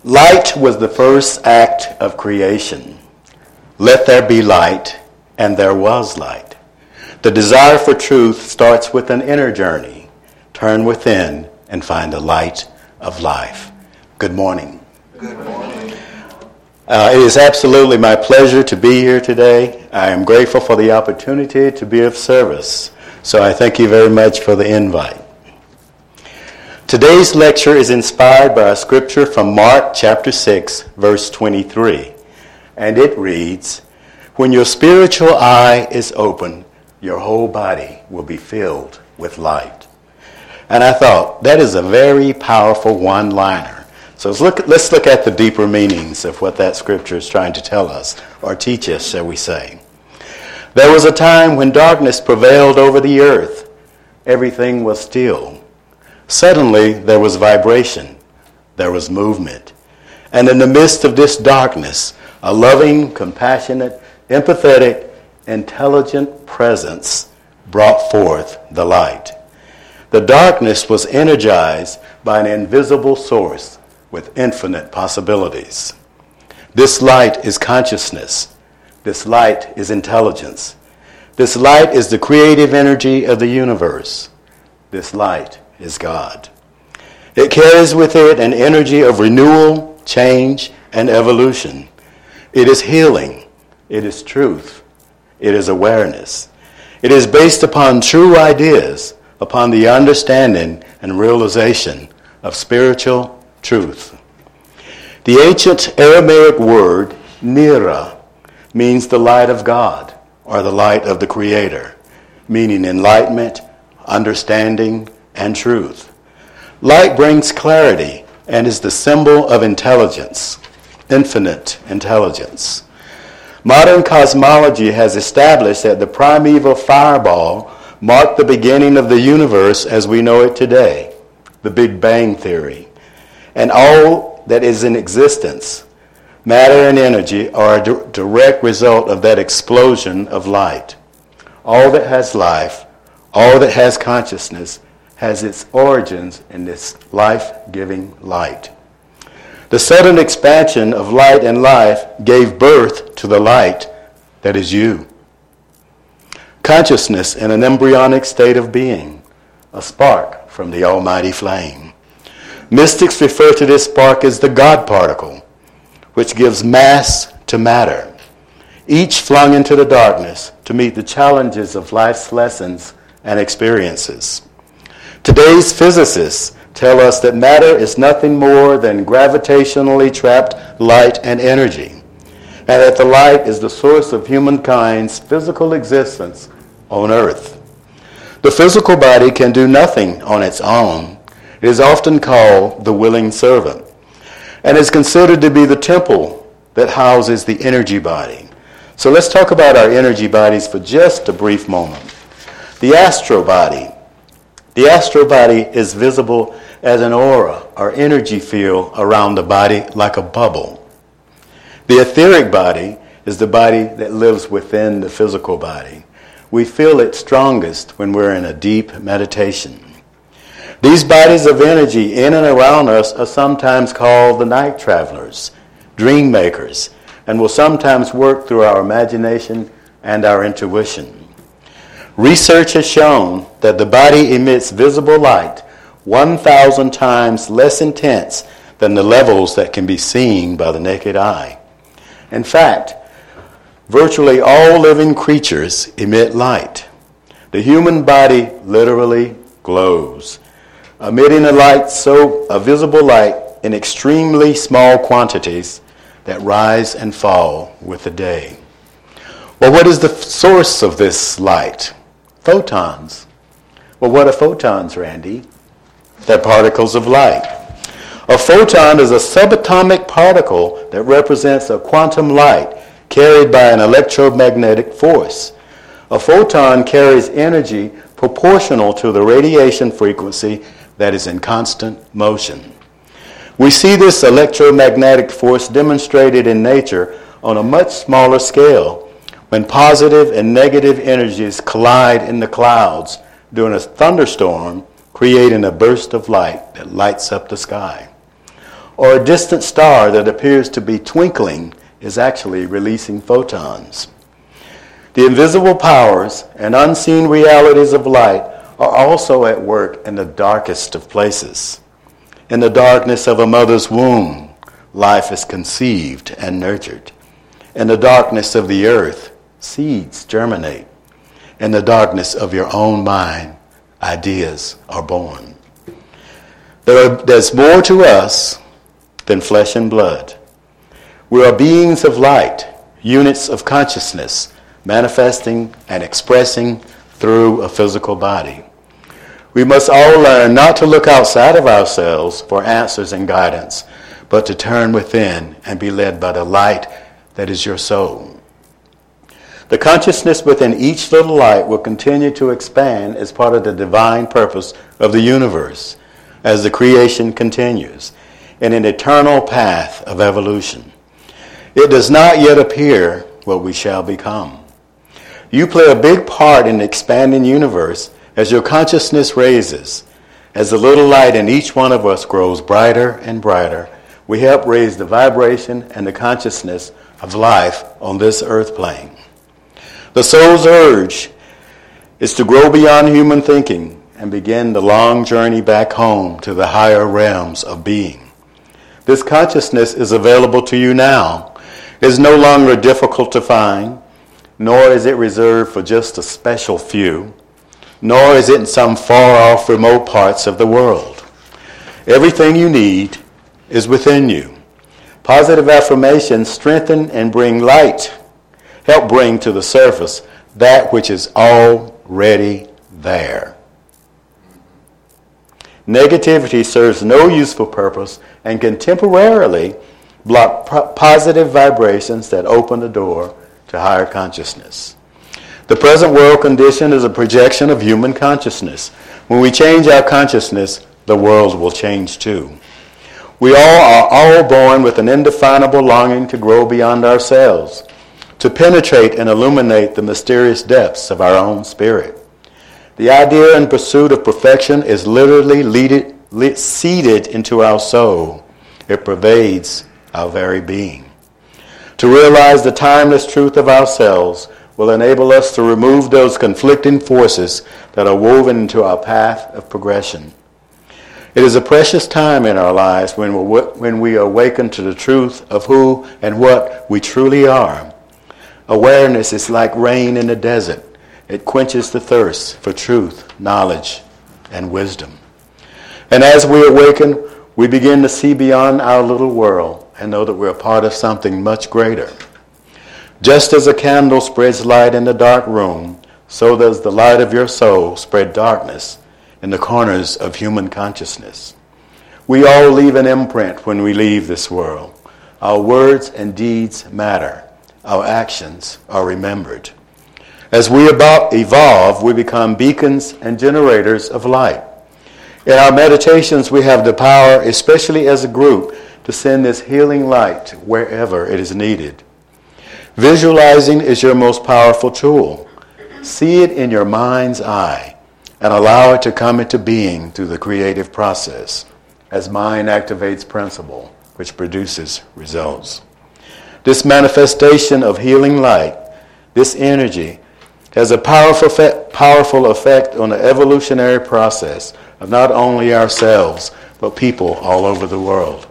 Light was the first act of creation. Let there be light, and there was light. The desire for truth starts with an inner journey. Turn within and find the light of life. Good morning. Good morning. It is absolutely my pleasure to be here today. I am grateful for the opportunity to be of service. So I thank you very much for the invite. Today's lecture is inspired by a scripture from Mark chapter 6, verse 23. And it reads, "When your spiritual eye is open, your whole body will be filled with light." And I thought, that is a very powerful one-liner. So let's look at the deeper meanings of what that scripture is trying to tell us, or teach us, shall we say. There was a time when darkness prevailed over the earth. Everything was still. Suddenly, there was vibration. There was movement. And in the midst of this darkness, a loving, compassionate, empathetic, intelligent presence brought forth the light. The darkness was energized by an invisible source with infinite possibilities. This light is consciousness. This light is intelligence. This light is the creative energy of the universe. This light is God. It carries with it an energy of renewal, change, and evolution. It is healing. It is truth. It is awareness. It is based upon true ideas, upon the understanding and realization of spiritual truth. The ancient Aramaic word, nira, means the light of God, or the light of the Creator, meaning enlightenment, understanding, and truth. Light brings clarity and is the symbol of intelligence, infinite intelligence. Modern cosmology has established that the primeval fireball marked the beginning of the universe as we know it today, the Big Bang Theory. And all that is in existence, matter and energy, are a direct result of that explosion of light. All that has life, all that has consciousness, has its origins in this life-giving light. The sudden expansion of light and life gave birth to the light that is you. Consciousness in an embryonic state of being, a spark from the almighty flame. Mystics refer to this spark as the God particle, which gives mass to matter, each flung into the darkness to meet the challenges of life's lessons and experiences. Today's physicists tell us that matter is nothing more than gravitationally trapped light and energy, and that the light is the source of humankind's physical existence on Earth. The physical body can do nothing on its own. It is often called the willing servant, and is considered to be the temple that houses the energy body. So let's talk about our energy bodies for just a brief moment. The astral body. The astral body is visible as an aura or energy field around the body like a bubble. The etheric body is the body that lives within the physical body. We feel it strongest when we're in a deep meditation. These bodies of energy in and around us are sometimes called the night travelers, dream makers, and will sometimes work through our imagination and our intuition. Research has shown that the body emits visible light 1,000 times less intense than the levels that can be seen by the naked eye. In fact, virtually all living creatures emit light. The human body literally glows, emitting a visible light in extremely small quantities that rise and fall with the day. Well, what is the source of this light? Photons. Well, what are photons, Randy? They're particles of light. A photon is a subatomic particle that represents a quantum light carried by an electromagnetic force. A photon carries energy proportional to the radiation frequency that is in constant motion. We see this electromagnetic force demonstrated in nature on a much smaller scale when positive and negative energies collide in the clouds during a thunderstorm, creating a burst of light that lights up the sky. or a distant star that appears to be twinkling is actually releasing photons. The invisible powers and unseen realities of light are also at work in the darkest of places. In the darkness of a mother's womb, life is conceived and nurtured. In the darkness of the earth, seeds germinate. In the darkness of your own mind, ideas are born. There's more to us than flesh and blood. We are beings of light, units of consciousness, manifesting and expressing through a physical body. We must all learn not to look outside of ourselves for answers and guidance, but to turn within and be led by the light that is your soul. The consciousness within each little light will continue to expand as part of the divine purpose of the universe as the creation continues in an eternal path of evolution. It does not yet appear what we shall become. You play a big part in the expanding universe as your consciousness raises. As the little light in each one of us grows brighter and brighter, we help raise the vibration and the consciousness of life on this earth plane. The soul's urge is to grow beyond human thinking and begin the long journey back home to the higher realms of being. This consciousness is available to you now. It is no longer difficult to find, nor is it reserved for just a special few, nor is it in some far-off remote parts of the world. Everything you need is within you. Positive affirmations strengthen and bring light, help bring to the surface that which is already there. Negativity serves no useful purpose and can temporarily block positive vibrations that open the door to higher consciousness. The present world condition is a projection of human consciousness. When we change our consciousness, the world will change too. We are all born with an indefinable longing to grow beyond ourselves, to penetrate and illuminate the mysterious depths of our own spirit. The idea and pursuit of perfection is literally seeded into our soul. It pervades our very being. To realize the timeless truth of ourselves will enable us to remove those conflicting forces that are woven into our path of progression. It is a precious time in our lives when we awaken to the truth of who and what we truly are. Awareness is like rain in the desert. It quenches the thirst for truth, knowledge, and wisdom. And as we awaken, we begin to see beyond our little world and know that we're a part of something much greater. Just as a candle spreads light in the dark room, so does the light of your soul spread darkness in the corners of human consciousness. We all leave an imprint when we leave this world. Our words and deeds matter. Our actions are remembered. As we evolve, we become beacons and generators of light. In our meditations, we have the power, especially as a group, to send this healing light wherever it is needed. Visualizing is your most powerful tool. See it in your mind's eye and allow it to come into being through the creative process as mind activates principle, which produces results. This manifestation of healing light, this energy, has a powerful effect on the evolutionary process of not only ourselves, but people all over the world.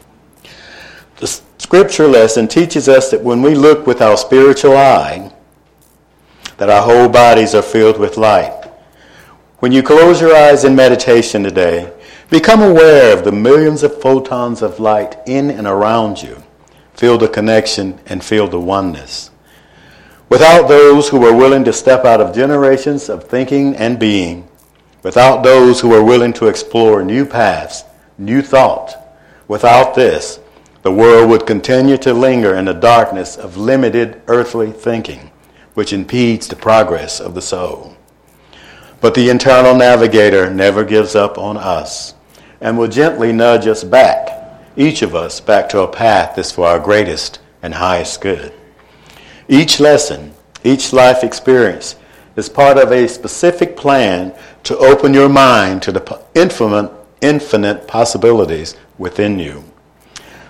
The scripture lesson teaches us that when we look with our spiritual eye, that our whole bodies are filled with light. When you close your eyes in meditation today, become aware of the millions of photons of light in and around you. Feel the connection and feel the oneness. Without those who are willing to step out of generations of thinking and being, without those who are willing to explore new paths, new thought, without this, the world would continue to linger in the darkness of limited earthly thinking, which impedes the progress of the soul. But the internal navigator never gives up on us and will gently nudge us back, each of us back to a path that's for our greatest and highest good. Each lesson, each life experience is part of a specific plan to open your mind to the infinite possibilities within you.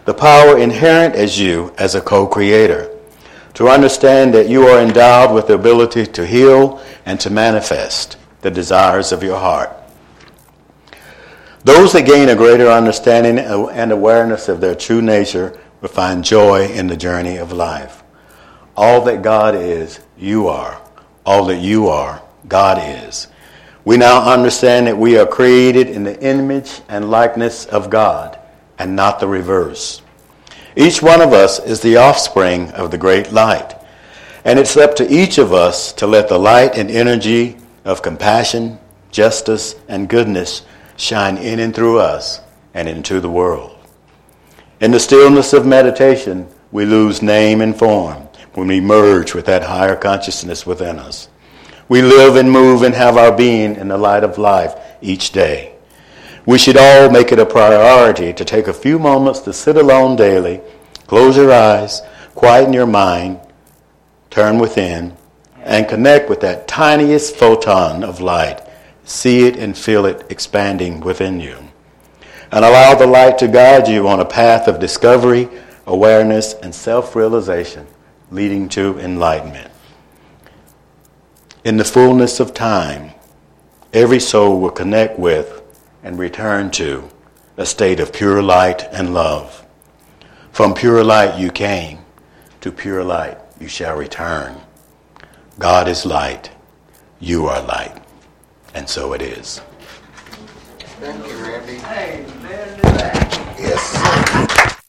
the power inherent as you as a co-creator, to understand that you are endowed with the ability to heal and to manifest the desires of your heart. Those that gain a greater understanding and awareness of their true nature will find joy in the journey of life. All that God is, you are. All that you are, God is. We now understand that we are created in the image and likeness of God, and not the reverse. Each one of us is the offspring of the great light, and it's up to each of us to let the light and energy of compassion, justice, and goodness shine in and through us and into the world. In the stillness of meditation, we lose name and form when we merge with that higher consciousness within us. We live and move and have our being in the light of life each day. We should all make it a priority to take a few moments to sit alone daily, close your eyes, quieten your mind, turn within, and connect with that tiniest photon of light. See it and feel it expanding within you. And allow the light to guide you on a path of discovery, awareness, and self-realization, leading to enlightenment. In the fullness of time, every soul will connect with and return to a state of pure light and love. From pure light you came, to pure light you shall return. God is light, you are light, and so it is. Thank you, Randy. Amen to that. Yes.